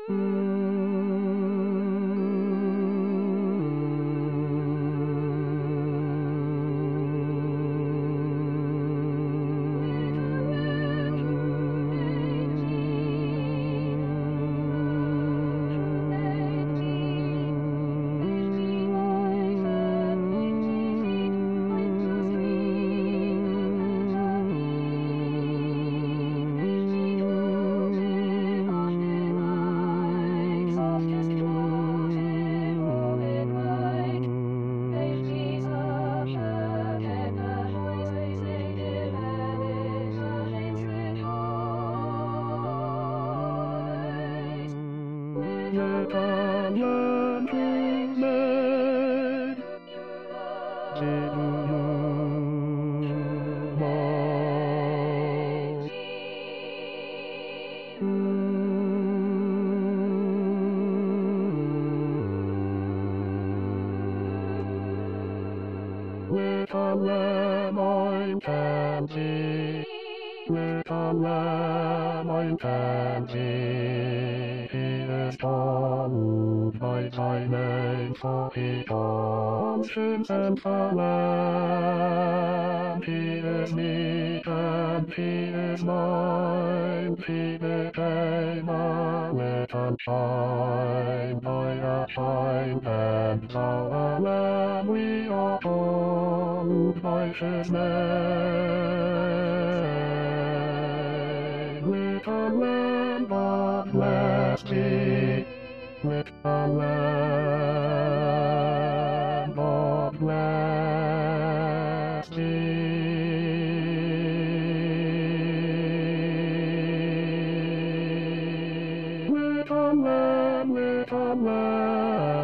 With a lamb I'm pansy, with a lamb I'm pansy. He is called by thy name, for he conscience the lamb. He is meek and he is mine. He became a little child by a child, and thou a lamb we are called by his name. With a lamb God bless thee, with a lamb God bless thee. With a lamb,